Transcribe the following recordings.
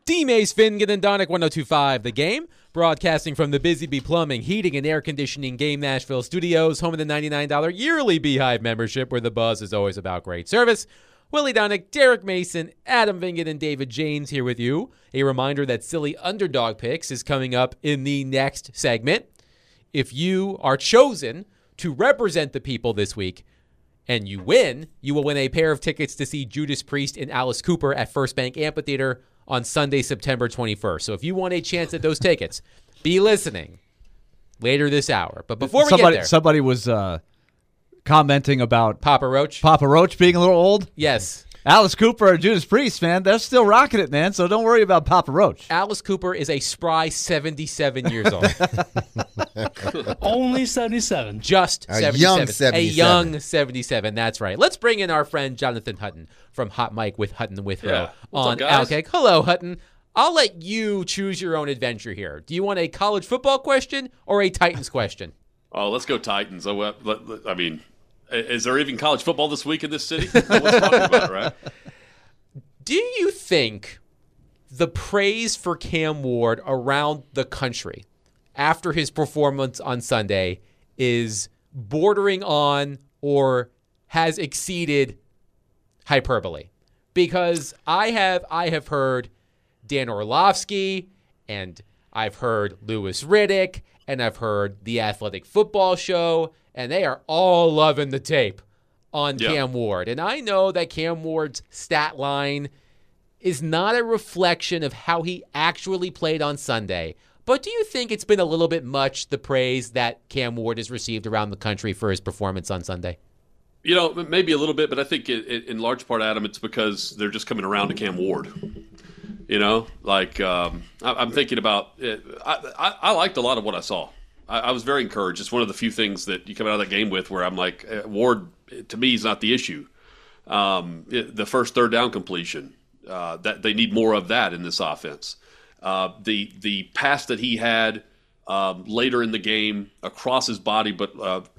D-Mace, Finnegan, and Donick 102.5 The Game, broadcasting from the Busy Bee Plumbing, Heating, and Air Conditioning Game Nashville Studios, home of the $99 yearly Beehive membership, where the buzz is always about great service. Willie Donick, Derek Mason, Adam Vingan, and David James here with you. A reminder that Silly Underdog Picks is coming up in the next segment. If you are chosen to represent the people this week and you win, you will win a pair of tickets to see Judas Priest and Alice Cooper at First Bank Amphitheater on Sunday, September 21st. So if you want a chance at those tickets, be listening later this hour. But before we get there. Somebody was commenting about Papa Roach being a little old. Yes. Alice Cooper and Judas Priest, man, they're still rocking it, man, so don't worry about Papa Roach. Alice Cooper is a spry 77 years old. Only 77. Just A 77. young 77. A young 77, that's right. Let's bring in our friend Jonathan Hutton from Hot Mike with Hutton and Withrow Yeah. What's on up, guys? Outkick. Hello, Hutton. I'll let you choose your own adventure here. Do you want a college football question or a Titans question? Oh, let's go Titans. I mean, is there even college football this week in this city? No one's talking about it, right? Do you think the praise for Cam Ward around the country after his performance on Sunday is bordering on or has exceeded hyperbole? Because I have heard Dan Orlovsky, and I've heard Louis Riddick, and I've heard the Athletic Football Show, and they are all loving the tape on Cam Ward. And I know that Cam Ward's stat line is not a reflection of how he actually played on Sunday. But do you think it's been a little bit much, the praise that Cam Ward has received around the country for his performance on Sunday? You know, maybe a little bit, but I think in large part, Adam, it's because they're just coming around to Cam Ward. You know, like I'm thinking about it. I liked a lot of what I saw. I was very encouraged. It's one of the few things that you come out of that game with where I'm like, Ward, to me, is not the issue. The first third down completion, that they need more of that in this offense. The pass that he had later in the game across his body, but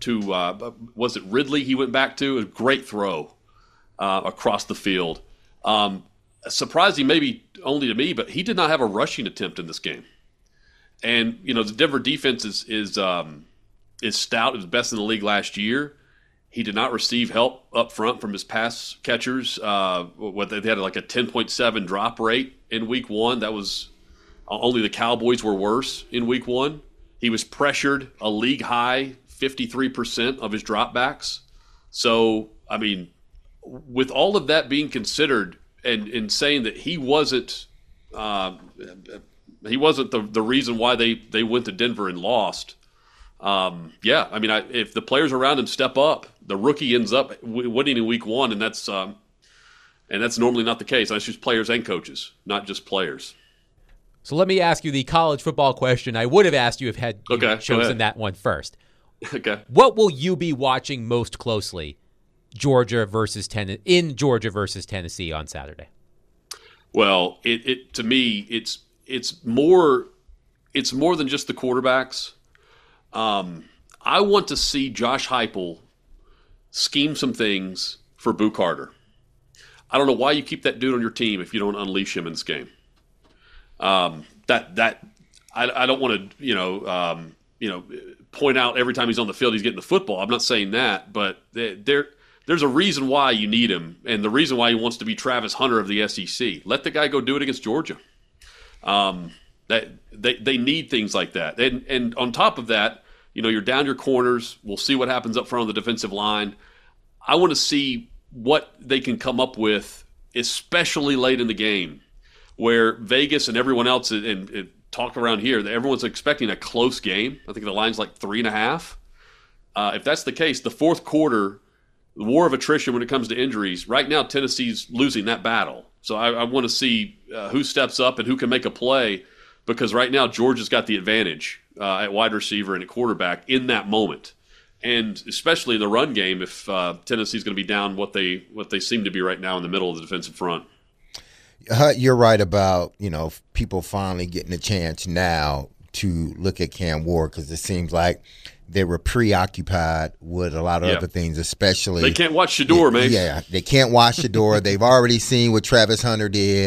was it Ridley he went back to? A great throw across the field. Surprising maybe only to me, but he did not have a rushing attempt in this game. And, you know, the Denver defense is stout. It was best in the league last year. He did not receive help up front from his pass catchers. They had like a 10.7 drop rate in week one. That was only the Cowboys were worse in week one. He was pressured a league high 53% of his dropbacks. So, I mean, with all of that being considered and saying that he wasn't the reason why they went to Denver and lost. I mean, if the players around him step up, the rookie ends up winning in week one, and that's normally not the case. That's just players and coaches, not just players. So let me ask you the college football question I would have asked you if had you chosen ahead. that one first. Okay. What will you be watching most closely Georgia versus Tennessee on Saturday? Well, it to me it's more than just the quarterbacks. I want to see Josh Heupel scheme some things for Boo Carter. I don't know why you keep that dude on your team if you don't unleash him in this game. I don't want to point out every time he's on the field he's getting the football. I'm not saying that, but there's a reason why you need him, and the reason why he wants to be Travis Hunter of the SEC. Let the guy go do it against Georgia. They need things like that, and on top of that, you know, you're down your corners. We'll see what happens up front on the defensive line. I want to see what they can come up with, especially late in the game, where Vegas and everyone else and talk around here, everyone's expecting a close game. I think the line's like 3.5. If that's the case, the fourth quarter, the war of attrition when it comes to injuries, right now Tennessee's losing that battle. So I want to see who steps up and who can make a play, because right now Georgia's got the advantage at wide receiver and at quarterback in that moment. And especially in the run game, if Tennessee's going to be down what they seem to be right now in the middle of the defensive front. You're right about, you know, people finally getting a chance now to look at Cam Ward, because it seems like they were preoccupied with a lot of other things, especially. They can't watch Shedeur, man. Yeah, they can't watch Shedeur. They've already seen what Travis Hunter did.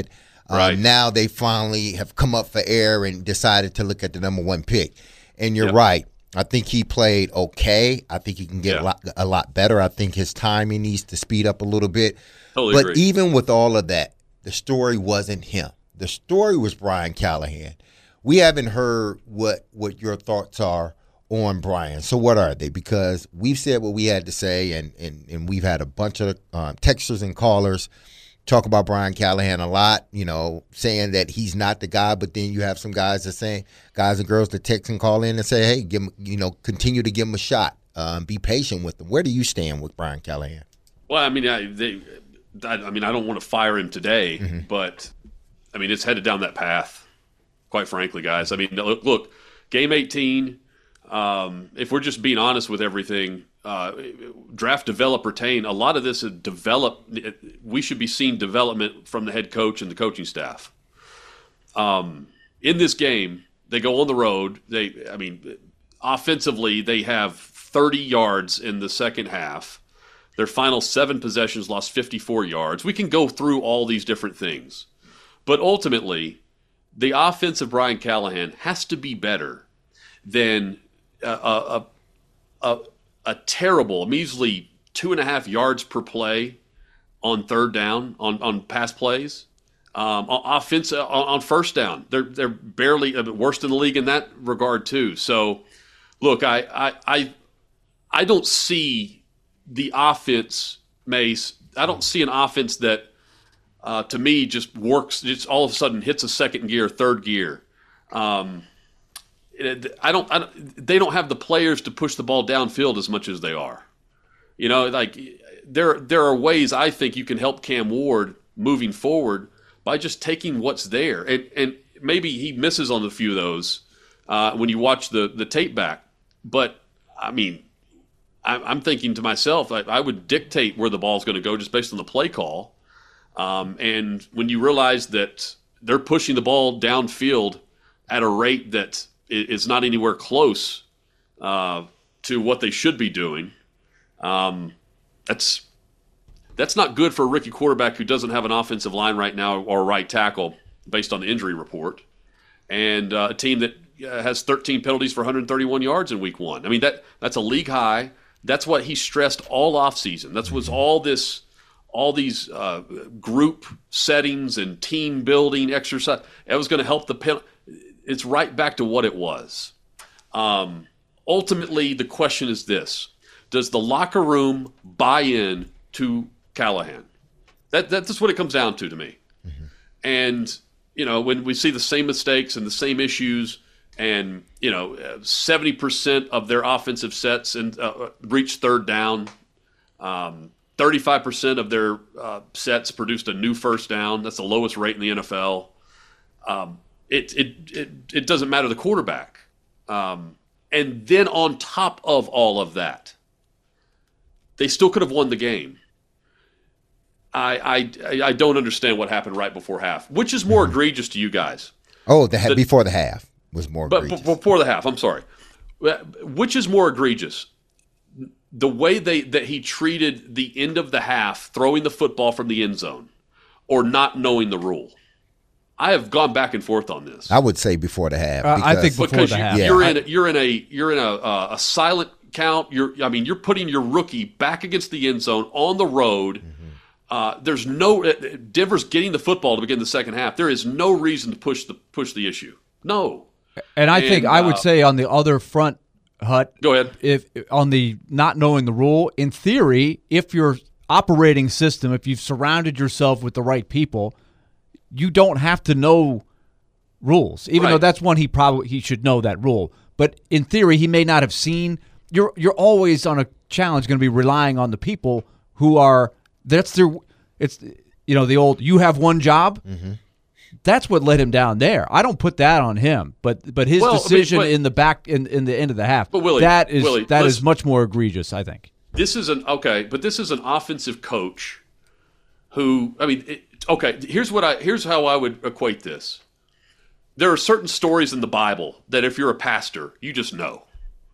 Right. Now they finally have come up for air and decided to look at the number 1 pick. And you're right. I think he played okay. I think he can get a lot better. I think his timing needs to speed up a little bit. Totally but agree. even with all of that, the story wasn't him. The story was Brian Callahan. We haven't heard what your thoughts are on Brian. So what are they? Because we've said what we had to say, and we've had a bunch of texters and callers talk about Brian Callahan a lot, saying that he's not the guy. But then you have some guys and girls that text and call in and say, hey, give him, continue to give him a shot. Be patient with him. Where do you stand with Brian Callahan? Well, I mean, I don't want to fire him today, but I mean, it's headed down that path. Quite frankly, guys. I mean, look, game 18. If we're just being honest with everything, draft, develop, retain. A lot of this is we should be seeing development from the head coach and the coaching staff. In this game, they go on the road. Offensively, they have 30 yards in the second half. Their final 7 possessions lost 54 yards. We can go through all these different things. But ultimately, the offense of Brian Callahan has to be better than a terrible, measly 2.5 yards per play on third down on pass plays. On first down, they're barely worst in the league in that regard too. So, look, I don't see the offense, Mace. I don't see an offense that to me just works. Just all of a sudden hits a second gear, third gear. They don't have the players to push the ball downfield as much as they are. There are ways I think you can help Cam Ward moving forward by just taking what's there, and maybe he misses on a few of those when you watch the tape back. But I mean, I'm thinking to myself, I would dictate where the ball's going to go just based on the play call. And when you realize that they're pushing the ball downfield at a rate that is not anywhere close to what they should be doing, that's not good for a rookie quarterback who doesn't have an offensive line right now or a right tackle based on the injury report, and a team that has 13 penalties for 131 yards in week 1. I mean, that's a league high. That's what he stressed all offseason. That was all these group settings and team building exercise. It was going to help the penalty. It's right back to what it was. Ultimately, the question is this: does the locker room buy in to Callahan? That's what it comes down to me. Mm-hmm. And when we see the same mistakes and the same issues, and 70% of their offensive sets and reach third down, 35% of their sets produced a new first down. That's the lowest rate in the NFL. It doesn't matter the quarterback. And then on top of all of that, they still could have won the game. I don't understand what happened right before half. Which is more egregious to you guys? Oh, before the half was more egregious. But before the half, I'm sorry. Which is more egregious? The way that he treated the end of the half, throwing the football from the end zone, or not knowing the rule? I have gone back and forth on this. I would say before the half. I think before the half. You're in a silent count. You're putting your rookie back against the end zone on the road. Mm-hmm. Denver's getting the football to begin the second half. There is no reason to push the issue. No. And I think I would say on the other front, Hut. Go ahead. If on the not knowing the rule, in theory, if your operating system, if you've surrounded yourself with the right people, you don't have to know rules. Even though that's one he should know that rule. But in theory, he may not have seen. You're always on a challenge going to be relying on the people who are the old you have one job. Mm-hmm. That's what let him down there. I don't put that on him, but his decision in the back in the end of the half. But Willie, that is much more egregious, I think. This is an offensive coach who, here's how I would equate this. There are certain stories in the Bible that if you're a pastor, you just know.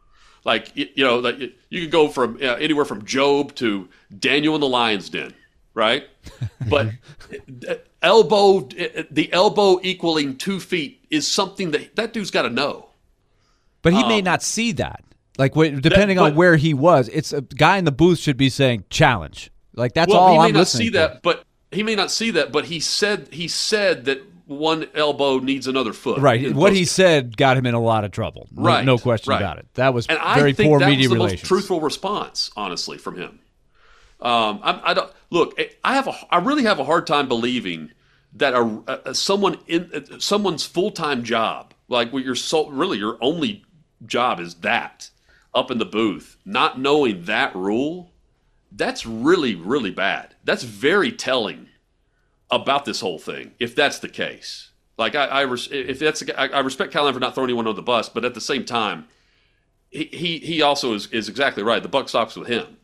Like you could go from anywhere from Job to Daniel in the lion's den. right? But the elbow equaling 2 feet is something that dude's got to know. But he may not see that. Like, depending on where he was, it's a guy in the booth should be saying challenge. Like, that's all I'm listening to. He may not see that, but he said that one elbow needs another foot. Right. What he said got him in a lot of trouble. No question about it. That was very poor media relations. And I think that was the most truthful response, honestly, from him. I don't look. I really have a hard time believing that someone's full-time job, like your only job is that up in the booth, not knowing that rule. That's really, really bad. That's very telling about this whole thing, if that's the case. Like, I respect Callahan for not throwing anyone on the bus, but at the same time, he also is exactly right. The buck stops with him.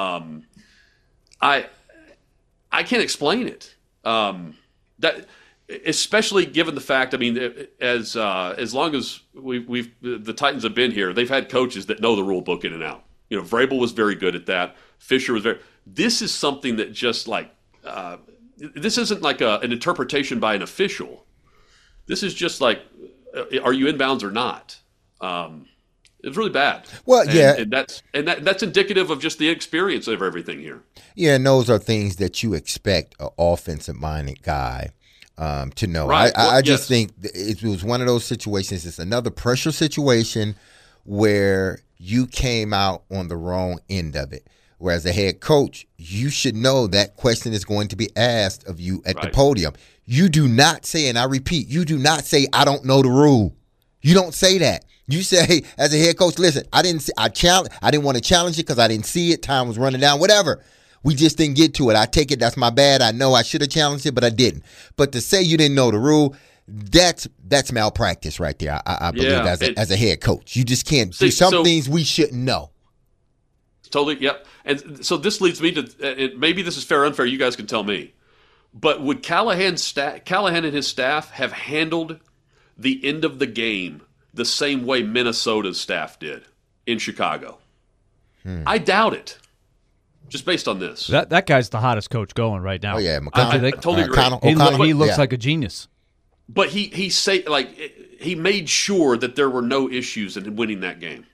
I can't explain it. That, especially given the fact, I mean, as long as the Titans have been here, they've had coaches that know the rule book in and out. You know, Vrabel was very good at that. Fisher was very. This is something that just like this isn't like an interpretation by an official. This is just like, are you inbounds or not? It's really bad. Well, and that's indicative of just the inexperience of everything here. Yeah, and those are things that you expect an offensive-minded guy to know. Right. I just think it was one of those situations. It's another pressure situation where you came out on the wrong end of it. Whereas a head coach, you should know that question is going to be asked of you at the podium. You do not say, and I repeat, you do not say, I don't know the rule. You don't say that. You say, as a head coach, listen, I didn't want to challenge it because I didn't see it. Time was running down, whatever. We just didn't get to it. I take it. That's my bad. I know I should have challenged it, but I didn't. But to say you didn't know the rule, that's malpractice right there. I believe as a head coach. You just can't do some things we shouldn't know. Totally, yep. And so this leads me to, maybe this is fair or unfair, you guys can tell me, but would Callahan and his staff have handled the end of the game the same way Minnesota's staff did in Chicago? I doubt it, just based on this. That guy's the hottest coach going right now. Oh, yeah. I totally agree. He looks like a genius. But he made sure that there were no issues in winning that game.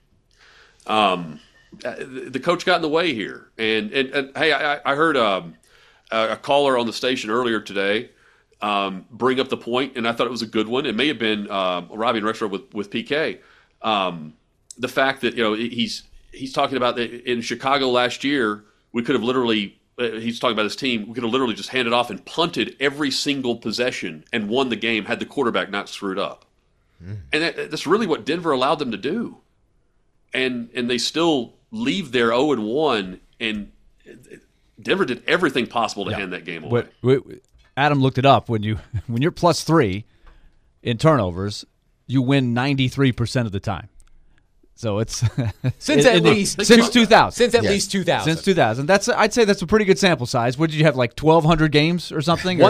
The coach got in the way here, and hey, I heard a caller on the station earlier today bring up the point, and I thought it was a good one. It may have been Robbie and Retro with PK. The fact that he's talking about that in Chicago last year, we could have literally. He's talking about his team. We could have literally just handed off and punted every single possession and won the game had the quarterback not screwed up. And that's really what Denver allowed them to do. And they still leave there 0-1, and Denver did everything possible to hand that game away. Adam looked it up. When you're +3 in turnovers, you win 93% of the time. So it's since 2000. Since at least 2000. Since 2000. I'd say that's a pretty good sample size. What did you have, like 1,200 games or something?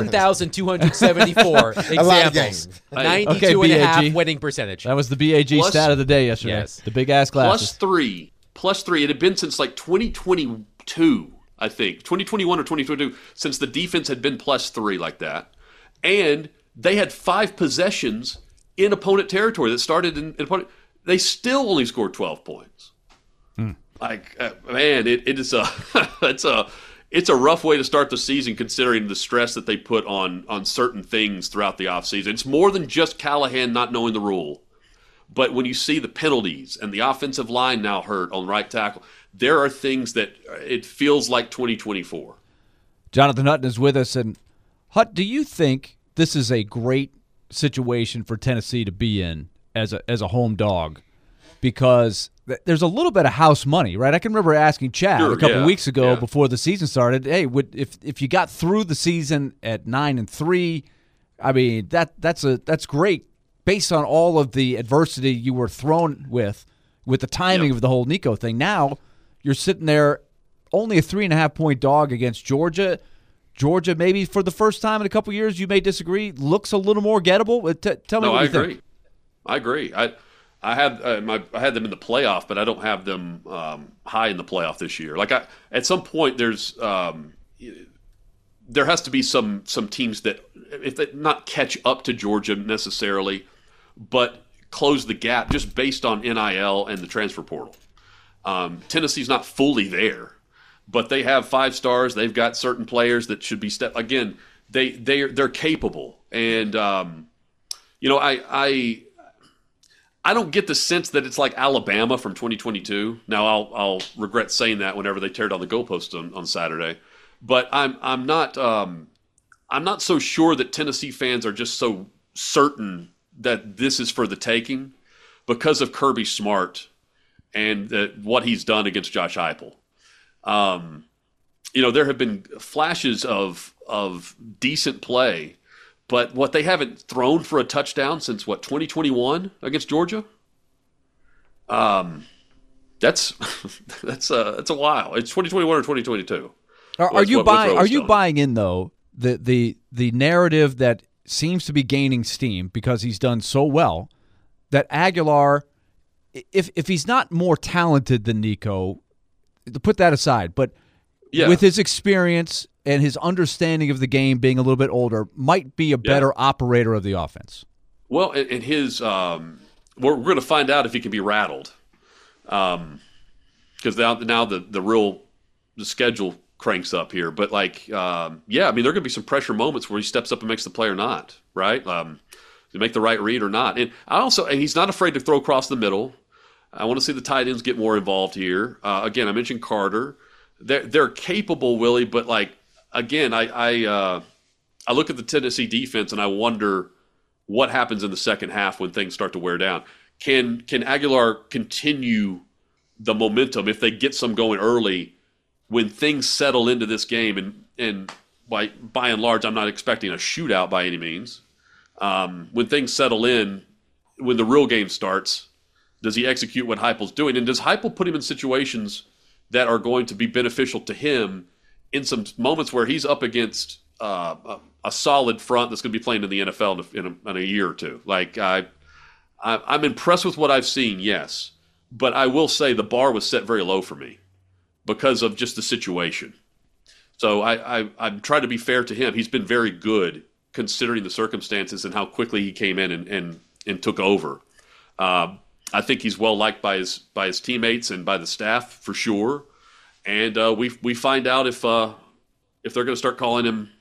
1,274 examples. 92.5 winning percentage. That was the BAG stat of the day yesterday. Yes. The big ass glasses. +3. It had been since like 2022, I think. 2021 or 2022, since the defense had been +3 like that. And they had 5 possessions in opponent territory that started in opponent. They still only scored 12 points. Like, man, it is it's a rough way to start the season considering the stress that they put on certain things throughout the offseason. It's more than just Callahan not knowing the rule. But when you see the penalties and the offensive line now hurt on right tackle, there are things that it feels like 2024. Jonathan Hutton is with us. And, Hut, do you think this is a great situation for Tennessee to be in as a home dog? Because there's a little bit of house money, right? I can remember asking Chad a couple weeks ago before the season started, hey, if you got through the season at 9-3, I mean, that's great based on all of the adversity you were thrown with the timing of the whole Nico thing. Now you're sitting there only a 3.5-point dog against Georgia. Georgia, maybe for the first time in a couple years, you may disagree, looks a little more gettable. Tell me what you think. I agree. I had them in the playoff, but I don't have them high in the playoff this year. Like at some point, there's there has to be some teams that, if they not catch up to Georgia necessarily, but close the gap just based on NIL and the transfer portal. Tennessee's not fully there, but they have 5 stars. They've got certain players that should be again. They're capable, and I don't get the sense that it's like Alabama from 2022. Now I'll regret saying that whenever they tear down the goalpost on Saturday, but I'm not so sure that Tennessee fans are just so certain that this is for the taking because of Kirby Smart and what he's done against Josh Heupel. There have been flashes of decent play, but what they haven't thrown for a touchdown since 2021 against Georgia. That's a while. It's 2021 or 2022. Are you buying in though the narrative that seems to be gaining steam because he's done so well that Aguilar, if he's not more talented than Nico, to put that aside, but with his experience and his understanding of the game being a little bit older, might be a better operator of the offense? Well, and his we're going to find out if he can be rattled, because now the schedule cranks up here. But there are going to be some pressure moments where he steps up and makes the play or not, right? To make the right read or not. And he's not afraid to throw across the middle. I want to see the tight ends get more involved here. Again, I mentioned Carter. They're capable, Willie, but again, I look at the Tennessee defense and I wonder what happens in the second half when things start to wear down. Can Aguilar continue the momentum if they get some going early when things settle into this game? And by and large, I'm not expecting a shootout by any means. When things settle in, when the real game starts, does he execute what Heupel's doing? And does Heupel put him in situations that are going to be beneficial to him in some moments where he's up against a solid front that's going to be playing in the NFL in a year or two? I'm impressed with what I've seen, yes. But I will say the bar was set very low for me because of just the situation. So I'm trying to be fair to him. He's been very good considering the circumstances and how quickly he came in and took over. I think he's well liked by his teammates and by the staff for sure. And we find out if they're going to start calling him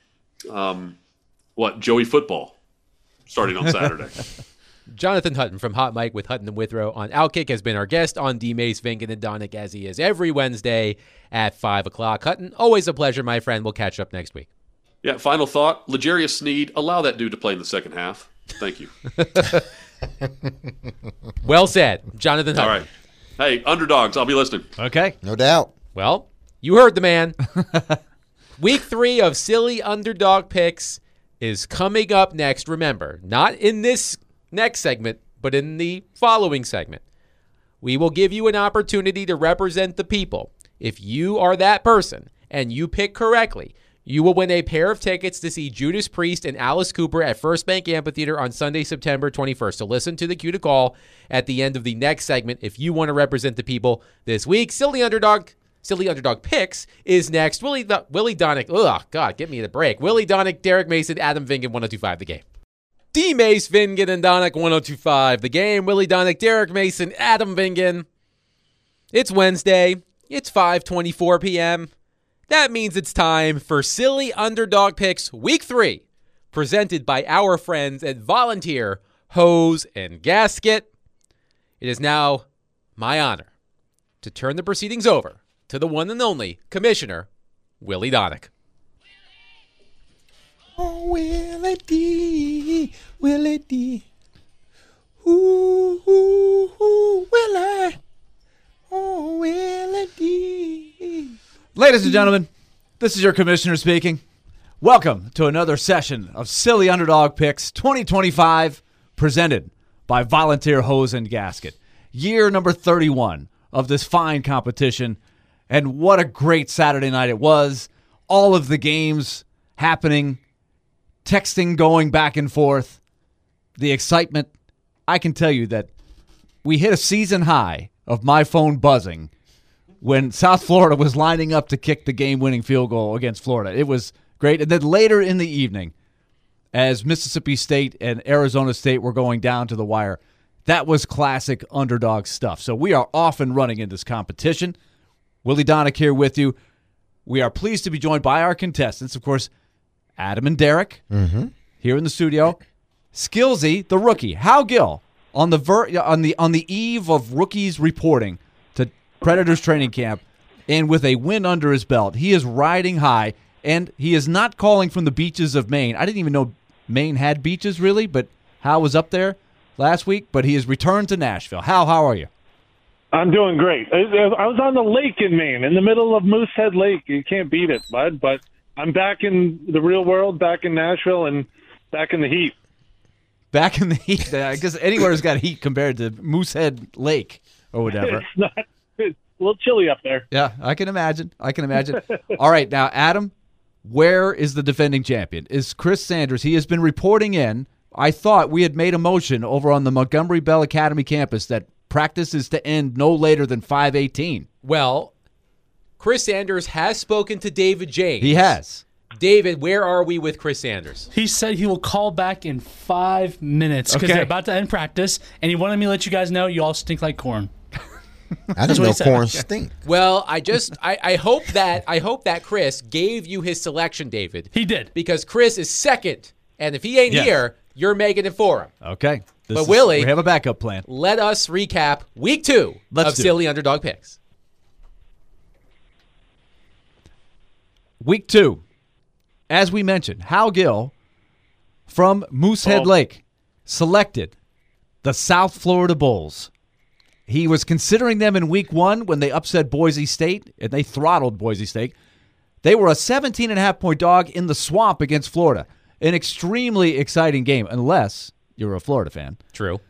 Joey Football starting on Saturday. Jonathan Hutton from Hot Mike with Hutton and Withrow on Outkick has been our guest on D-Mace, Vingan, and Donick, as he is every Wednesday at 5 o'clock. Hutton, always a pleasure, my friend. We'll catch up next week. Yeah, final thought. L'Jarius Sneed, allow that dude to play in the second half. Thank you. Well said, Jonathan Hutton. All right. Hey, underdogs, I'll be listening. Okay. No doubt. Well, you heard the man. Week 3 of Silly Underdog Picks is coming up next. Remember, not in this next segment, but in the following segment. We will give you an opportunity to represent the people. If you are that person and you pick correctly, you will win a pair of tickets to see Judas Priest and Alice Cooper at First Bank Amphitheater on Sunday, September 21st. So listen to the cue to call at the end of the next segment if you want to represent the people this week. Silly Underdog Picks is next. Willie Donick. Oh, God, get me the break. Willie Donick, Derek Mason, Adam Vingan, 102.5 The Game. D-Mace, Vingan, and Donick, 102.5 The Game. Willie Donick, Derek Mason, Adam Vingan. It's Wednesday. It's 5:24 p.m. That means it's time for Silly Underdog Picks Week 3, presented by our friends at Volunteer Hose and Gasket. It is now my honor to turn the proceedings over to the one and only Commissioner Willie Donick. Oh, Willie D, Willie D. Ooh, ooh, ooh, Willie. Oh, Willie D. Ladies and gentlemen, this is your commissioner speaking. Welcome to another session of Silly Underdog Picks 2025, presented by Volunteer Hose and Gasket. Year number 31 of this fine competition, and what a great Saturday night it was. All of the games happening, texting going back and forth, the excitement. I can tell you that we hit a season high of my phone buzzing when South Florida was lining up to kick the game-winning field goal against Florida. It was Great. And then later in the evening, as Mississippi State and Arizona State were going down to the wire, that was classic underdog stuff. So we are off and running in this competition. Willie Donick here with you. We are pleased to be joined by our contestants, of course, Adam and Derek here in the studio. Skillsy, the rookie, Hal Gill, on the eve of rookies reporting to Predators training camp, and with a win under his belt, he is riding high, and he is not calling from the beaches of Maine. I didn't even know Maine had beaches, really, but Hal was up there last week, but he has returned to Nashville. Hal, how are you? I'm doing great. I was on the lake in Maine, in the middle of Moosehead Lake. You can't beat it, bud. But I'm back in the real world, back in Nashville, and back in the heat. Back in the heat. I guess anywhere's got heat compared to Moosehead Lake or whatever. It's a little chilly up there. Yeah, I can imagine. All right, now, Adam, where is the defending champion? Is Chris Sanders. He has been reporting in. I thought we had made a motion over on the Montgomery Bell Academy campus that practice is to end no later than 5:18. Well, Chris Sanders has spoken to David James. He has. David, where are we with Chris Sanders? He said he will call back in 5 minutes because they're about to end practice, and he wanted me to let you guys know you all stink like corn. I didn't know corn stink. Well, I hope that Chris gave you his selection, David. He did. Because Chris is second, and if he ain't here, you're making it for him. Okay. Willie, we have a backup plan. Let us recap week 2 of Silly Underdog Picks. Week 2. As we mentioned, Hal Gill from Moosehead Lake selected the South Florida Bulls. He was considering them in week 1 when they upset Boise State, and they throttled Boise State. They were a 17.5-point dog in the swamp against Florida. An extremely exciting game, unless you're a Florida fan. True.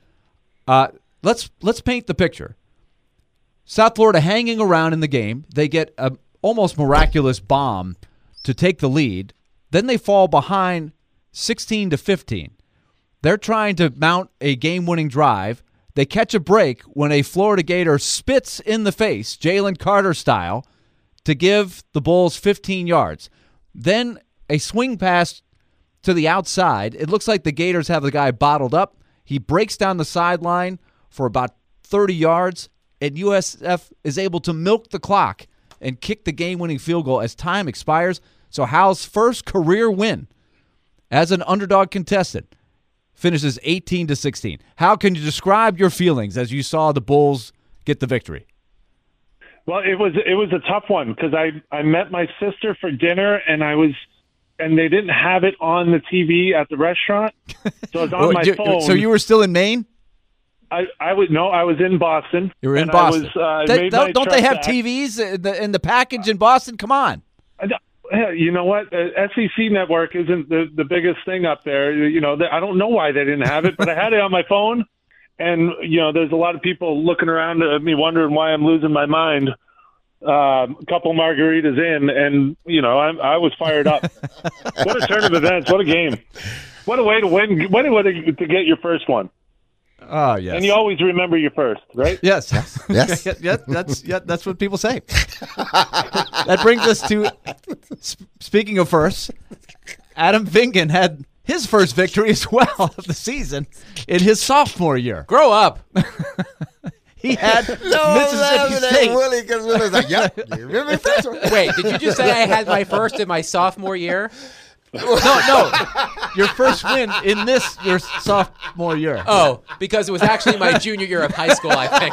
Let's paint the picture. South Florida hanging around in the game. They get a almost miraculous bomb to take the lead. Then they fall behind 16-15. They're trying to mount a game-winning drive. They catch a break when a Florida Gator spits in the face, Jalen Carter style, to give the Bulls 15 yards. Then a swing pass to the outside. It looks like the Gators have the guy bottled up. He breaks down the sideline for about 30 yards, and USF is able to milk the clock and kick the game-winning field goal as time expires. So Hal's first career win as an underdog contestant finishes 18-16. How can you describe your feelings as you saw the Bulls get the victory? Well, it was a tough one because I met my sister for dinner, and they didn't have it on the TV at the restaurant, so I was on my phone. So you were still in Maine? I was in Boston. You were in Boston. Don't they have TVs in the package in Boston? Come on. You know what? SEC Network isn't the biggest thing up there. You know, I don't know why they didn't have it, but I had it on my phone. And, you know, there's a lot of people looking around at me wondering why I'm losing my mind. A couple margaritas in, and, you know, I was fired up. What a turn of events. What a game. What a way to win. What a way to get your first one. Oh, yes. And you always remember your first, right? Yes. Yes. That's what people say. That brings us to, speaking of firsts, Adam Vingan had his first victory as well of the season in his sophomore year. Grow up. He had Mississippi State. Willie, because Willie's like, yep. You remember the first one? Wait, did you just say I had my first in my sophomore year? No. Your first win in your sophomore year. Oh, because it was actually my junior year of high school, I think.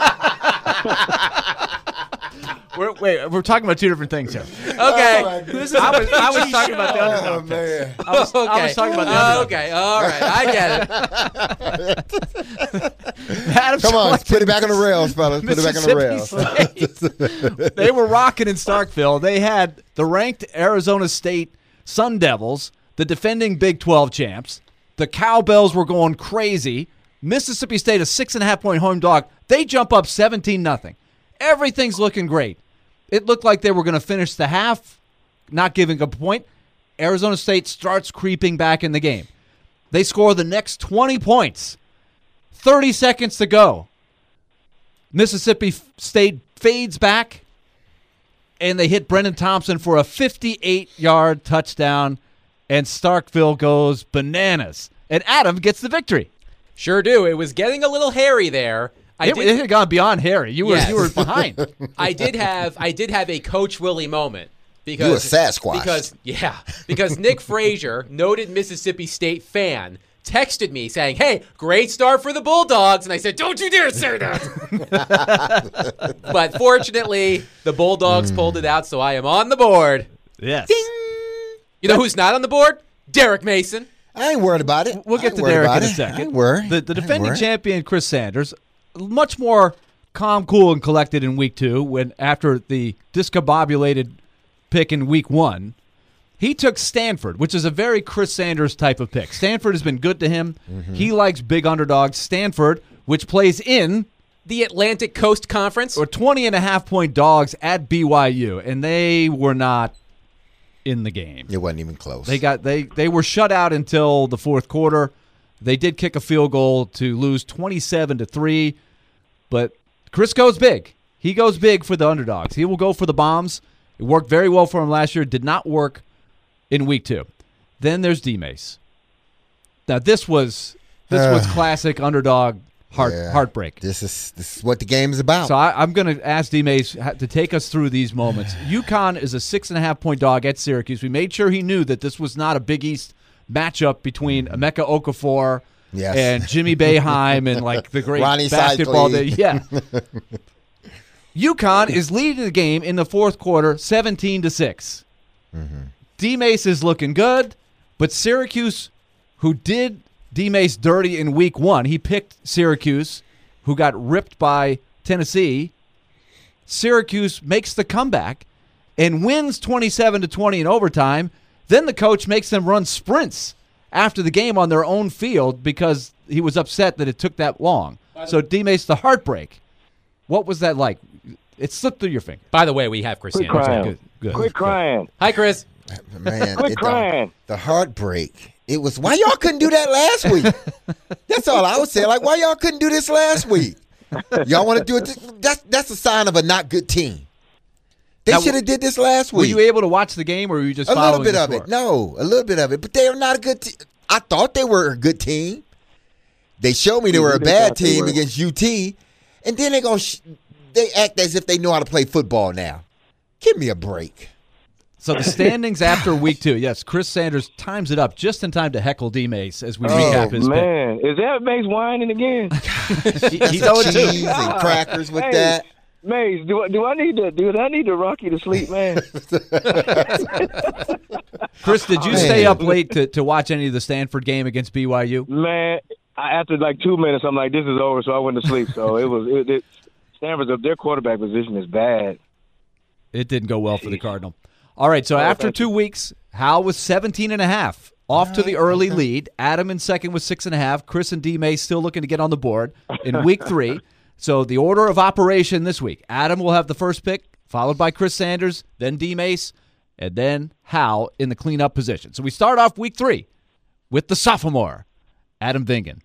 We're talking about two different things here. Okay. I was talking about the underdog. Oh, man. I was talking about the underdog. Okay, all right, I get it. Adam's Come on, selected put it back on the rails, fellas. Put it back on the rails. State. They were rocking in Starkville. They had the ranked Arizona State Sun Devils, the defending Big 12 champs. The Cowbells were going crazy. Mississippi State, a 6.5-point home dog. They jump up 17-0. Everything's looking great. It looked like they were going to finish the half, not giving a point. Arizona State starts creeping back in the game. They score the next 20 points. 30 seconds to go. Mississippi State fades back, and they hit Brennan Thompson for a 58-yard touchdown and Starkville goes bananas. And Adam gets the victory. Sure do. It was getting a little hairy there. It had gone beyond Harry. You were behind. I did have a Coach Willie moment. Because, you a Sasquatch. Because Nick Frazier, noted Mississippi State fan, texted me saying, "Hey, great start for the Bulldogs." And I said, "Don't you dare say that." But fortunately, the Bulldogs pulled it out, so I am on the board. Yes. Ding! You know who's not on the board? Derek Mason. I ain't worried about it. We'll get to Derek in a second. I ain't worried. The defending champion, Chris Sanders, much more calm, cool, and collected in week 2 when after the discombobulated pick in week 1. He took Stanford, which is a very Chris Sanders type of pick. Stanford has been good to him. Mm-hmm. He likes big underdogs. Stanford, which plays in the Atlantic Coast Conference, or 20.5-point dogs at BYU, and they were not in the game. It wasn't even close. They were shut out until the fourth quarter. They did kick a field goal to lose 27-3, but Chris goes big. He goes big for the underdogs. He will go for the bombs. It worked very well for him last year. Did not work in week 2. Then there's D-Mace. Now this was classic underdog heartbreak. This is what the game is about. So I'm going to ask D-Mace to take us through these moments. UConn is a 6.5-point dog at Syracuse. We made sure he knew that this was not a Big East matchup between Emeka Okafor and Jimmy Boeheim and like the great Ronnie basketball Cycli. Yeah. UConn is leading the game in the fourth quarter 17-6. Mm-hmm. D-Mace is looking good, but Syracuse, who did D-Mace dirty in week 1, he picked Syracuse, who got ripped by Tennessee. Syracuse makes the comeback and wins 27-20 in overtime. Then the coach makes them run sprints after the game on their own field because he was upset that it took that long. So D-Mace, the heartbreak. What was that like? It slipped through your finger. By the way, we have Chris Quit Sanders. crying. Good. Quit crying. Hi, Chris. Man, Quit crying. The heartbreak. It was, why y'all couldn't do that last week? That's all I would say. Like, why y'all couldn't do this last week? Y'all want to do it? That's a sign of a not good team. They should have did this last week. Were you able to watch the game, or were you just a following little bit the of score? it? No, a little bit of it. But they are not a good team. I thought they were a good team. They showed me they were a bad team against UT, and then they act as if they know how to play football now. Give me a break. So the standings after week 2, yes, Chris Sanders times it up just in time to heckle D-Mace as we recap his pick. Man, is that Mace whining again? He's owed Cheese too. and crackers with that. Mace, do I need to rock you to sleep, man? Chris, did you stay up late to watch any of the Stanford game against BYU? Man, after like 2 minutes, I'm like, this is over, so I went to sleep. So Stanford's their quarterback position is bad. It didn't go well for the Cardinal. All right, so after 2 weeks, Hal was 17.5, off to the early lead. Adam in second with 6.5. Chris and D-May still looking to get on the board in week 3. So the order of operation this week, Adam will have the first pick, followed by Chris Sanders, then D-Mace, and then Hal in the cleanup position. So we start off week 3 with the sophomore, Adam Vingan.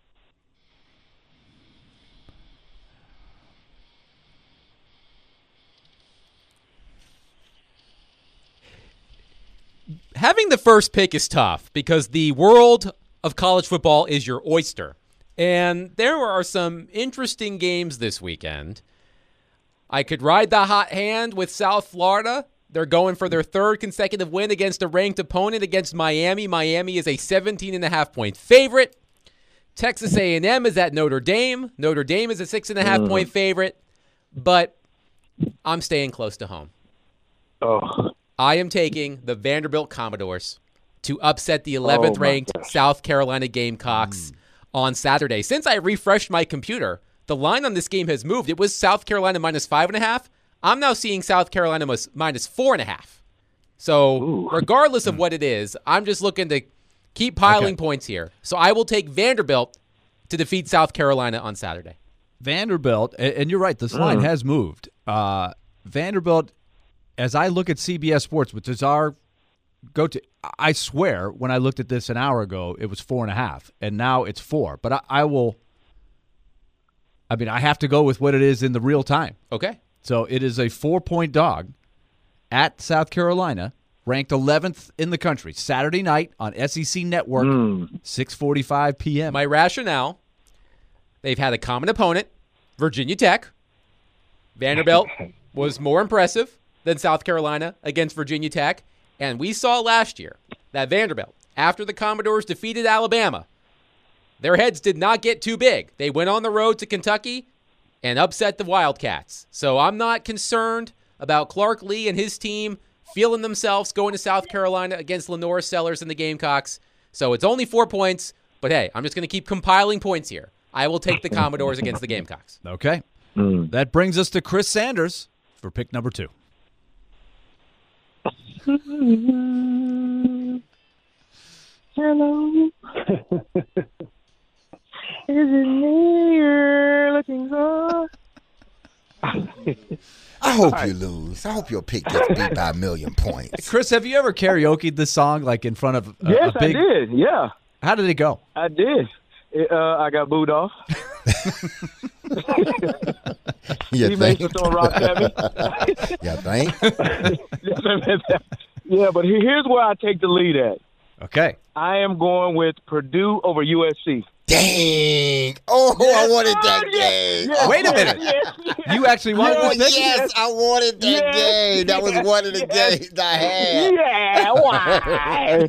Having the first pick is tough because the world of college football is your oyster. And there are some interesting games this weekend. I could ride the hot hand with South Florida. They're going for their 3rd consecutive win against a ranked opponent against Miami. Miami is a 17.5-point favorite. Texas A&M is at Notre Dame. Notre Dame is a 6.5-point favorite. But I'm staying close to home. Oh. I am taking the Vanderbilt Commodores to upset the 11th ranked South Carolina Gamecocks on Saturday. Since I refreshed my computer, the line on this game has moved. It was South Carolina minus 5.5. I'm now seeing South Carolina minus 4.5. So regardless of what it is, I'm just looking to keep piling points here. So I will take Vanderbilt to defeat South Carolina on Saturday. Vanderbilt, and you're right, this line has moved. Vanderbilt, as I look at CBS Sports, which is our go-to, I swear when I looked at this an hour ago, it was 4.5, and now it's 4. But I have to go with what it is in the real time. Okay. So it is a 4-point dog at South Carolina ranked 11th in the country. Saturday night on SEC Network, 6:45 p.m. My rationale, they've had a common opponent, Virginia Tech. Vanderbilt was more impressive than South Carolina against Virginia Tech. And we saw last year that Vanderbilt, after the Commodores defeated Alabama, their heads did not get too big. They went on the road to Kentucky and upset the Wildcats. So I'm not concerned about Clark Lee and his team feeling themselves going to South Carolina against Lenore Sellers and the Gamecocks. So it's only 4 points, but hey, I'm just going to keep compiling points here. I will take the Commodores against the Gamecocks. Okay. That brings us to Chris Sanders for pick number 2. Hello. Is it me you're looking for? I hope you lose. I hope your pick gets beat by 1,000,000 points. Chris, have you ever karaoke'd this song like in front of Yes, a big? I did. Yeah, How did it go? I did. I got booed off. You He made think? some throwing rocks at me. You think? Yeah, but here's where I take the lead at. Okay. I am going with Purdue over USC. Dang. Oh, I wanted that game. Yes, Wait a minute. Yes, You actually wanted Oh, this pick? yes, I wanted that Yes, game. That was one of the yes. games I had. Yeah, why?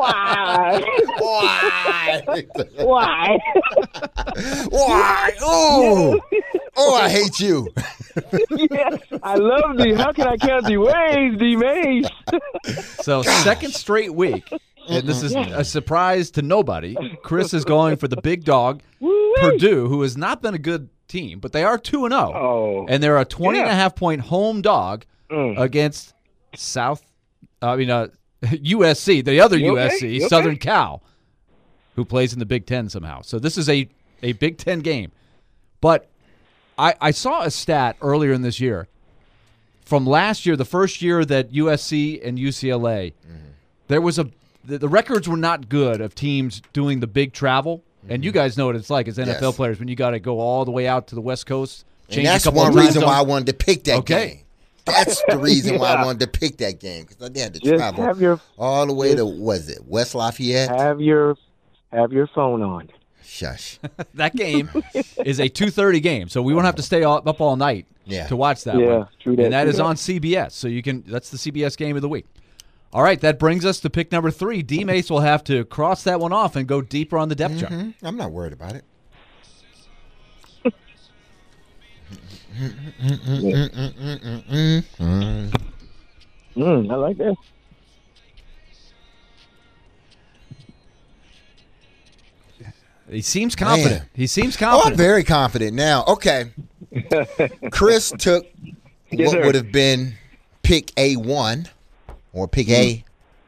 Why? Why? Why? Oh, I hate you. Yeah, I love thee. How can I count the ways, the maze? So second straight week, and this is a surprise to nobody. Chris is going for the big dog, Purdue, who has not been a good team, but they are 2-0. Oh. And they're a 20.5 point home dog against USC, the other You okay? USC, You okay? Southern Cal, who plays in the Big Ten somehow. So this is a Big Ten game. But I saw a stat earlier in this year from last year, the first year that USC and UCLA, there was the records were not good of teams doing the big travel. And you guys know what it's like as NFL Yes. players when you got to go all the way out to the West Coast. And change a that's couple one of time reason why I zones. wanted to pick that Okay. game. That's the reason why I Yeah. wanted to pick that game, because I had to Just travel have your all the way to, was it West Lafayette? have your phone on. Shush. That game is a 2:30 game, so we won't have to stay up all night Yeah. to watch that Yeah, one. true that, And that true is that. on CBS, so that's the CBS game of the week. All right, that brings us to pick number 3. D-Mace will have to cross that one off and go deeper on the depth chart. I'm not worried about it. I like that. He seems confident. Man. He seems Oh, I'm confident. very confident now. Okay. Chris took Yes, what sir. would have been pick A1 or pick A.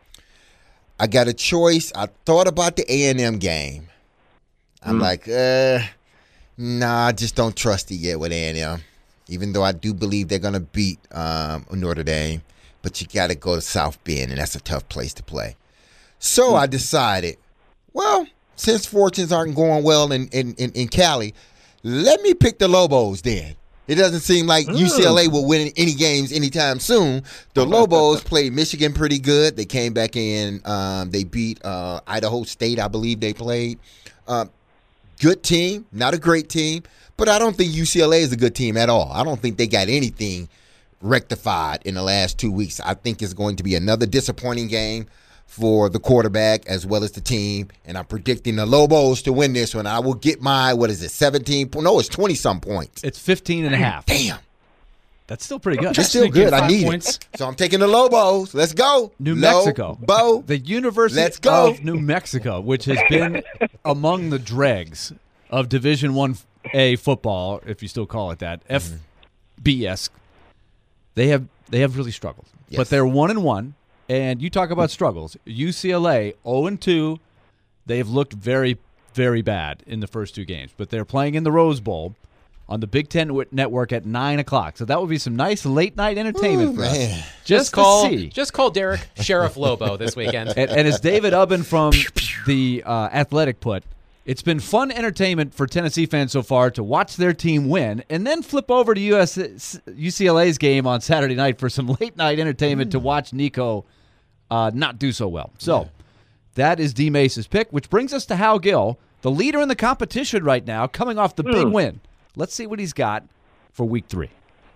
I got a choice. I thought about the A&M game. I'm like, nah, I just don't trust it yet with A&M, even though I do believe they're going to beat Notre Dame. But you got to go to South Bend, and that's a tough place to play. So I decided, well, since fortunes aren't going well in Cali, let me pick the Lobos then. It doesn't seem like UCLA will win any games anytime soon. The Lobos played Michigan pretty good. They came back in. They beat Idaho State, I believe they played. Good team, not a great team, but I don't think UCLA is a good team at all. I don't think they got anything rectified in the last 2 weeks. I think it's going to be another disappointing game for the quarterback as well as the team, and I'm predicting the Lobos to win this one. I will get my, 17? No, it's 20-some points. It's 15.5. Damn. That's still pretty good. It's still good. I 5 need points. it. So I'm taking the Lobos. Let's go. New Mexico. Bo. The University Let's go. of New Mexico, which has been among the dregs of Division 1A football, if you still call it that, FBS. They have really struggled. Yes. But they're 1-1, and you talk about struggles. UCLA 0-2. They've looked very, very bad in the first 2 games, but they're playing in the Rose Bowl on the Big Ten Network at 9 o'clock. So that would be some nice late-night entertainment for us. Man. Just to see. Just call Derek Sheriff Lobo this weekend. And as David Ubben from the Athletic put, it's been fun entertainment for Tennessee fans so far to watch their team win and then flip over to UCLA's game on Saturday night for some late-night entertainment to watch Nico not do so well. So that is D. Mace's pick, which brings us to Hal Gill, the leader in the competition right now, coming off the big win. Let's see what he's got for week 3.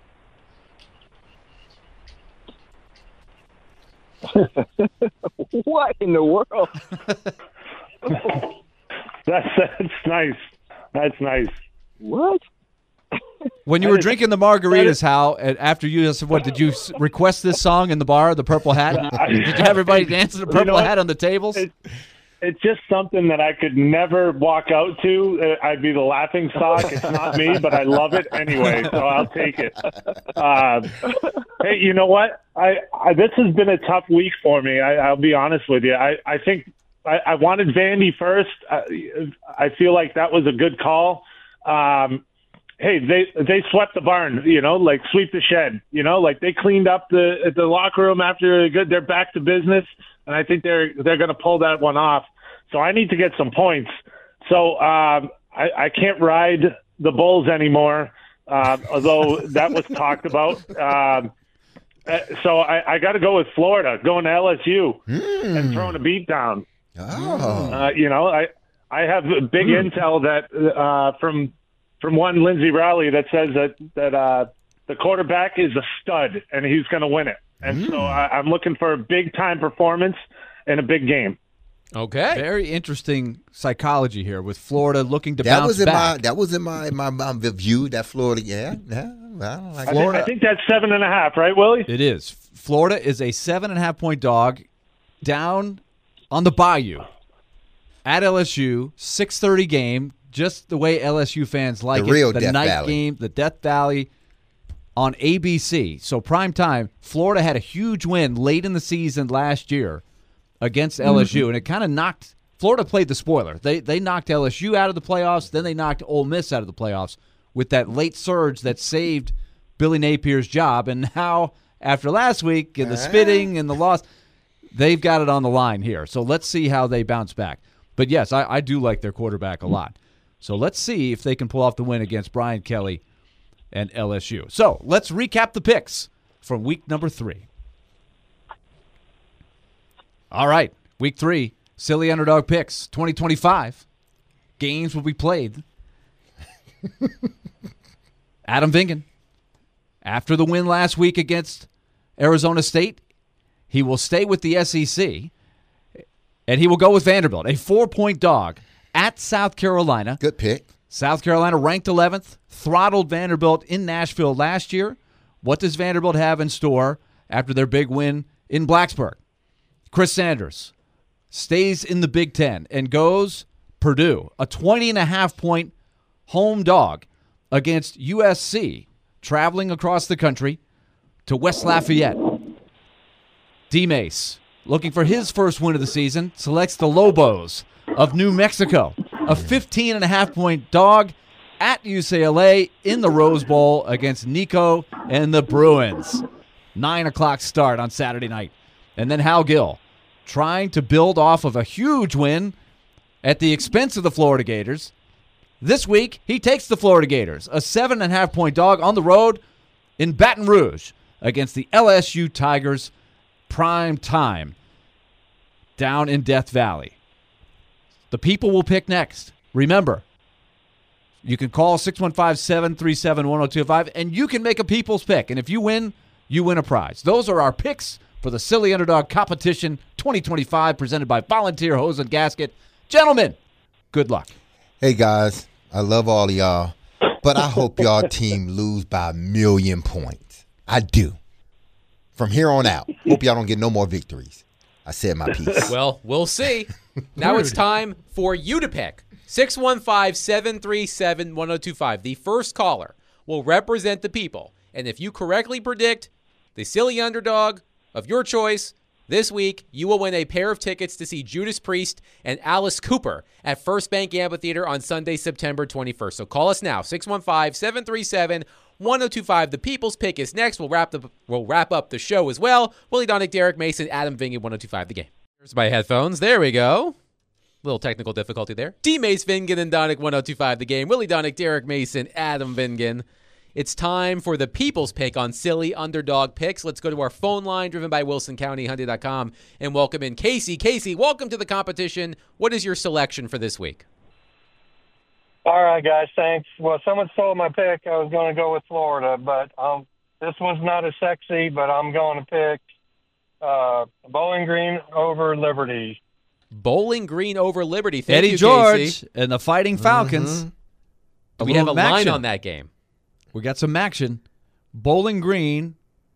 What in the world? That's nice. That's nice. What? When you were drinking the margaritas, Hal, and after you said, what, did you request this song in the bar, the Purple Hat? Did you have everybody dance to the Purple Hat on the tables? It's just something that I could never walk out to. I'd be the laughing stock. It's not me, but I love it anyway, so I'll take it. Hey, you know what? This has been a tough week for me. I'll be honest with you. I think I wanted Vandy first. I feel like that was a good call. Hey, they swept the barn, like sweep the shed, like they cleaned up the locker room after they're back to business, and I think they're going to pull that one off. So I need to get some points. So I can't ride the Bulls anymore, although that was talked about. So I got to go with Florida, going to LSU and throwing a beat down. Oh. I have big intel that from one Lindsey Rowley that says that the quarterback is a stud and he's going to win it. And so I'm looking for a big-time performance in a big game. Okay. Very interesting psychology here with Florida looking to bounce back. That was in my view, that Florida, I don't like Florida. I think that's 7.5, right, Willie? It is. Florida is a 7.5-point dog down on the Bayou at LSU, 6:30 game, just the way LSU fans like the real the Death night Valley game, the Death Valley on ABC. So prime time, Florida had a huge win late in the season last year against LSU, and it kind of knocked – Florida played the spoiler. They knocked LSU out of the playoffs, then they knocked Ole Miss out of the playoffs with that late surge that saved Billy Napier's job. And now, after last week and the spitting and the loss, they've got it on the line here. So let's see how they bounce back. But, yes, I do like their quarterback a lot. So let's see if they can pull off the win against Brian Kelly and LSU. So let's recap the picks from week number 3. All right, week 3, Silly Underdog Picks 2025. Games will be played. Adam Vingan, after the win last week against Arizona State, he will stay with the SEC, and he will go with Vanderbilt, a 4-point dog at South Carolina. Good pick. South Carolina ranked 11th, throttled Vanderbilt in Nashville last year. What does Vanderbilt have in store after their big win in Blacksburg? Chris Sanders stays in the Big Ten and goes Purdue, a 20.5-point home dog against USC, traveling across the country to West Lafayette. D-Mace, looking for his first win of the season, selects the Lobos of New Mexico, a 15.5-point dog at UCLA in the Rose Bowl against Nico and the Bruins. 9 o'clock start on Saturday night. And then Hal Gill, trying to build off of a huge win at the expense of the Florida Gators. This week, he takes the Florida Gators, a 7.5-point dog on the road in Baton Rouge against the LSU Tigers, prime time down in Death Valley. The people will pick next. Remember, you can call 615-737-1025, and you can make a people's pick. And if you win a prize. Those are our picks for the Silly Underdog Competition 2025, presented by Volunteer Hose and Gasket. Gentlemen, good luck. Hey, guys, I love all of y'all, but I hope y'all team lose by 1,000,000 points. I do. From here on out, hope y'all don't get no more victories. I said my piece. Well, we'll see. Now it's time for you to pick. 615-737-1025. The first caller will represent the people. And if you correctly predict the Silly Underdog of your choice this week, you will win a pair of tickets to see Judas Priest and Alice Cooper at First Bank Amphitheater on Sunday, September 21st. So call us now, 615-737-1025. The people's pick is next. We'll wrap up the show as well. Willie Donick, Derek Mason, Adam Vingan, 1025 The Game. Here's my headphones. There we go. Little technical difficulty there. D. Mace, Vingan, and Donick, 1025 The Game. Willie Donick, Derek Mason, Adam Vingan. It's time for the People's Pick on Silly Underdog Picks. Let's go to our phone line driven by WilsonCountyHyundai.com and welcome in Casey. Casey, welcome to the competition. What is your selection for this week? All right, guys, thanks. Well, someone stole my pick. I was going to go with Florida, but this one's not as sexy, but I'm going to pick Bowling Green over Liberty. Bowling Green over Liberty. Thank Eddie you, George Casey. and the Fighting Falcons. Do we have a line action on that game? We got some action. Bowling Green,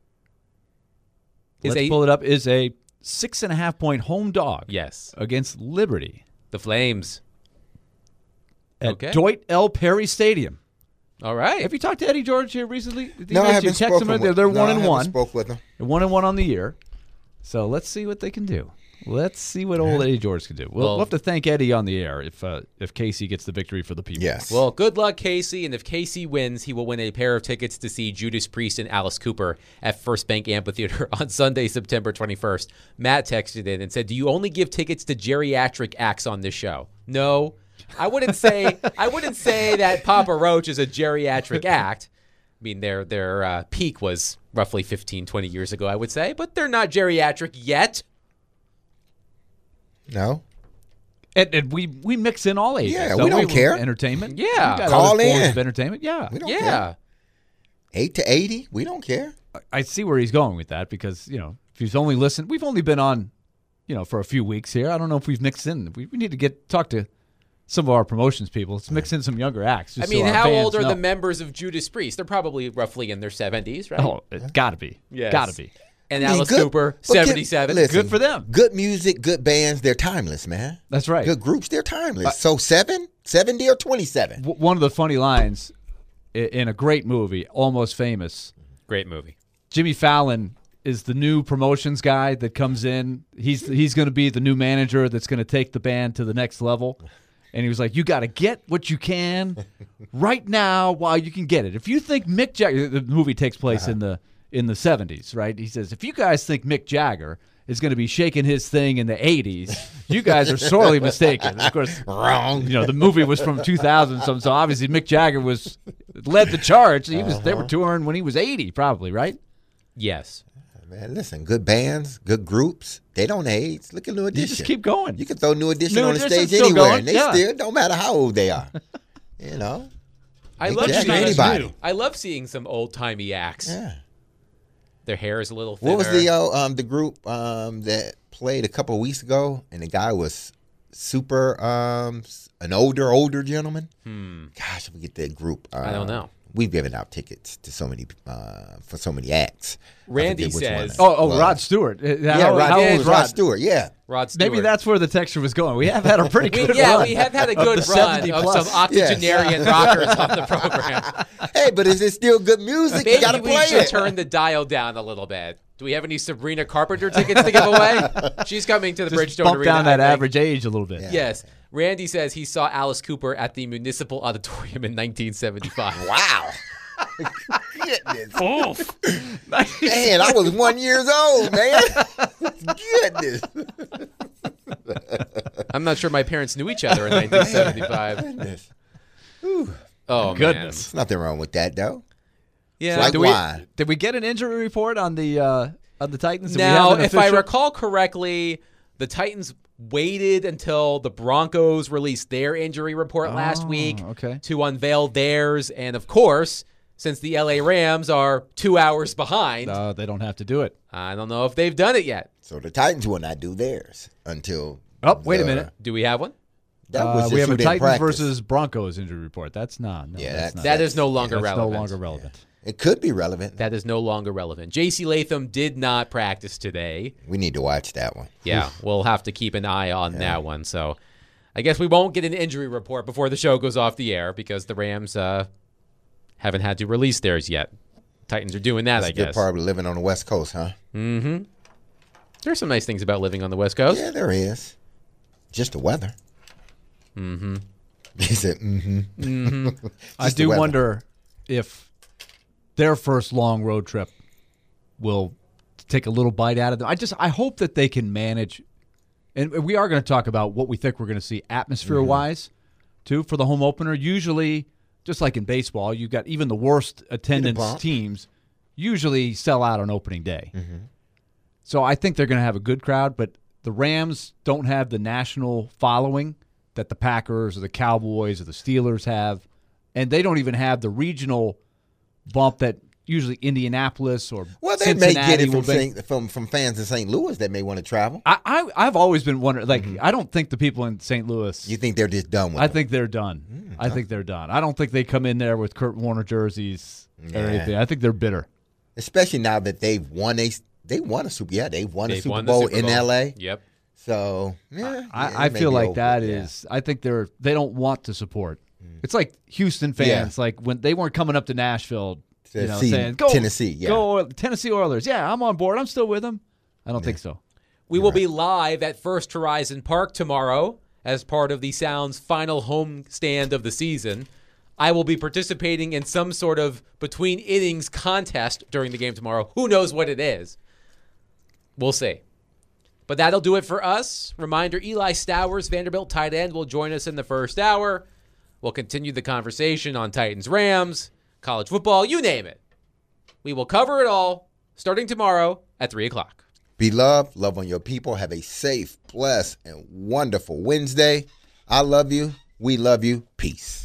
Is let's a- pull it up, is a 6.5-point home dog Yes. against Liberty The Flames. at Okay. Dwight L. Perry Stadium. All right. Have you talked to Eddie George here recently? Did you No, I guys- haven't you text spoken him? with They're no, I haven't 1-1. spoke with him. They're 1-1 on the year. So let's see what they can do. Let's see what old Eddie George can do. We'll have to thank Eddie on the air if Casey gets the victory for the people. Yes. Well, good luck, Casey. And if Casey wins, he will win a pair of tickets to see Judas Priest and Alice Cooper at First Bank Amphitheater on Sunday, September 21st. Matt texted in and said, "Do you only give tickets to geriatric acts on this show?" No, I wouldn't say. I wouldn't say that Papa Roach is a geriatric act. I mean, their peak was roughly 15, 20 years ago, I would say, but they're not geriatric yet. No. And we mix in all ages. Yeah, we don't care. Entertainment. Yeah. We got Call other forms in. of entertainment. Yeah. We don't Yeah. care. 8 to 80, we don't care. I see where he's going with that because, if he's only listened, we've only been on, for a few weeks here. I don't know if we've mixed in. We need to talk to some of our promotions people. Let's mix in some younger acts. I Just mean, so our how fans old are know. the members of Judas Priest? They're probably roughly in their 70s, right? Oh, it's got to be. Yes. Got to be. And I mean, Alice good- Cooper, but get- 77. listen, Good for them. Good music, good bands, they're timeless, man. That's right. Good groups, they're timeless. So 70 or 27? One of the funny lines in a great movie, Almost Famous, Great movie. Jimmy Fallon is the new promotions guy that comes in. He's going to be the new manager that's going to take the band to the next level. And he was like, "You got to get what you can right now while you can get it. If you think Mick Jagger," the movie takes place in the 70s, right? He says, "If you guys think Mick Jagger is going to be shaking his thing in the 80s, you guys are sorely mistaken." Of course, Wrong. the movie was from 2000, so obviously Mick Jagger led the charge. They were touring when he was 80, probably, right? Yes. Man, listen, good bands, good groups, they don't age. Look at New Edition. You just keep going. You can throw New Edition New on the Edition's stage still anywhere, going, and they yeah. still don't matter how old they are. I Mick love Jagger, seeing anybody. I love seeing some old timey acts. Yeah. Their hair is a little thinner. What was the group that played a couple of weeks ago, and the guy was super an older gentleman? Gosh, I forget that group. I don't know. We've given out tickets to so many for so many acts. I Randy forget which one says- it was. Rod Stewart. Yeah, How Rod, old it is was Rod? Rod Stewart. Yeah. Rod Stewart. Maybe that's where the texture was going. We have had a pretty good run. we have had a of good the run 70 of plus. some octogenarian rockers on the program. Hey, but is it still good music? Maybe You got to we play should it. turn the dial down a little bit. Do we have any Sabrina Carpenter tickets to give away? She's coming to the Just Bridgestone bump Arena. down I that think. average age a little bit. Yes. Randy says he saw Alice Cooper at the Municipal Auditorium in 1975. Wow. Goodness. Oof. Man, I was 1 year old, man. Goodness. I'm not sure my parents knew each other in 1975. Goodness. Oh, Goodness. man. There's nothing wrong with that, though. Yeah. Like wine. Did we get an injury report on the Titans? Did we Now, have an if I official- recall correctly, the Titans waited until the Broncos released their injury report last week okay. to unveil theirs. And, of course, since the LA Rams are 2 hours behind, they don't have to do it. I don't know if they've done it yet. So the Titans will not do theirs until. Oh, wait a minute. Do we have one? That was just We have who a didn't Titans practice. versus Broncos injury report. That's not. No, Yeah, that's not. That is no longer That's relevant. no longer relevant. It could be relevant. That is no longer relevant. J.C. Latham did not practice today. We need to watch that one. Yeah, we'll have to keep an eye on that one. So I guess we won't get an injury report before the show goes off the air because the Rams haven't had to release theirs yet. Titans are doing that, That's I a good guess. part of living on the West Coast, huh? Mm-hmm. There's some nice things about living on the West Coast. Yeah, there is. Just the weather. Mm-hmm. He said, mm-hmm. Mm-hmm. I do wonder if their first long road trip will take a little bite out of them. I hope that they can manage, and we are going to talk about what we think we're going to see atmosphere-wise, too, for the home opener. Usually just like in baseball, you've got even the worst attendance teams usually sell out on opening day. Mm-hmm. So I think they're going to have a good crowd, but the Rams don't have the national following that the Packers or the Cowboys or the Steelers have, and they don't even have the regional bump that usually Indianapolis or they may get it from fans in St. Louis that may want to travel. I've always been wondering, I don't think the people in St. Louis. You think they're just done with it? I think they're done. I think they're done. I don't think they come in there with Kurt Warner jerseys or anything. I think they're bitter, especially now that they've won a Super. Yeah, they've won a Super Bowl in L.A. Yep. So I feel like that is. I think they don't want to support. It's like Houston fans, like when they weren't coming up to Nashville. Saying, go Tennessee, go Tennessee Oilers. Yeah, I'm on board. I'm still with them. I don't think so. We will be live at First Horizon Park tomorrow as part of the Sound's final homestand of the season. I will be participating in some sort of between innings contest during the game tomorrow. Who knows what it is? We'll see. But that'll do it for us. Reminder, Eli Stowers, Vanderbilt tight end, will join us in the first hour. We'll continue the conversation on Titans-Rams, college football, you name it. We will cover it all starting tomorrow at 3 o'clock. Be loved, love on your people. Have a safe, blessed, and wonderful Wednesday. I love you. We love you. Peace.